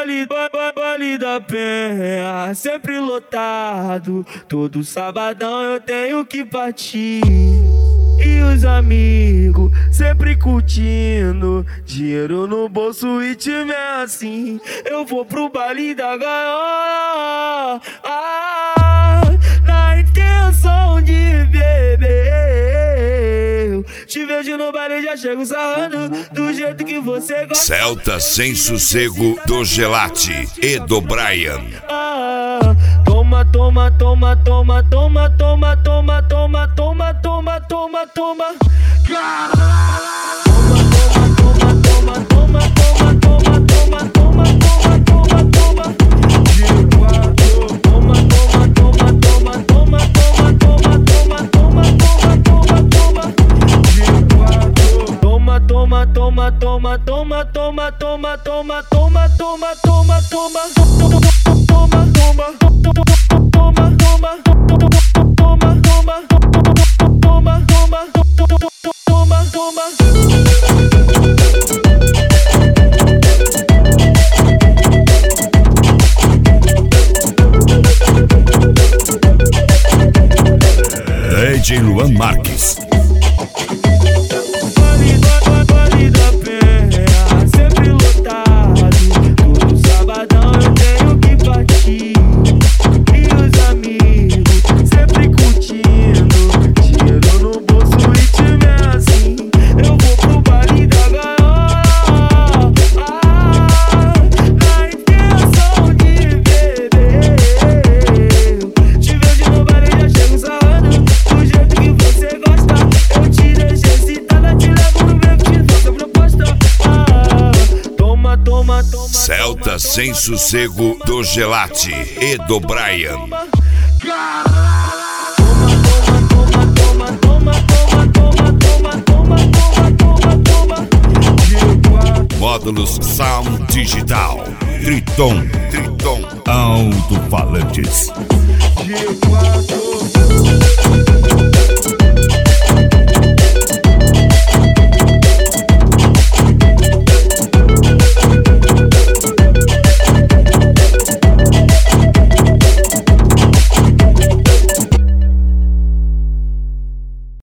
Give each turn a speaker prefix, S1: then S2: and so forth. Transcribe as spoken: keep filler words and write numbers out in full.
S1: baile, ba- ba- baile da Penha, sempre lotado. Todo sabadão eu tenho que partir. E os amigos sempre curtindo, dinheiro no bolso e time é assim. Eu vou pro baile da gaiola, ah, na intenção de beber. Te vejo no baile, já chego sarrando do jeito que você gosta.
S2: Celta Sem Sossego do Gelati e do Brian.
S1: Ah, toma, toma, toma, toma, toma, toma, toma, toma, toma, toma, toma, toma. Toma, toma, toma, toma, toma, toma, toma, toma, toma, toma, toma, toma, toma, toma.
S2: D J Luan Marques. Celta Sem Sossego do Gelati e do Brian. Módulos Sound Digital Triton, Triton Alto-falantes.
S1: G quatro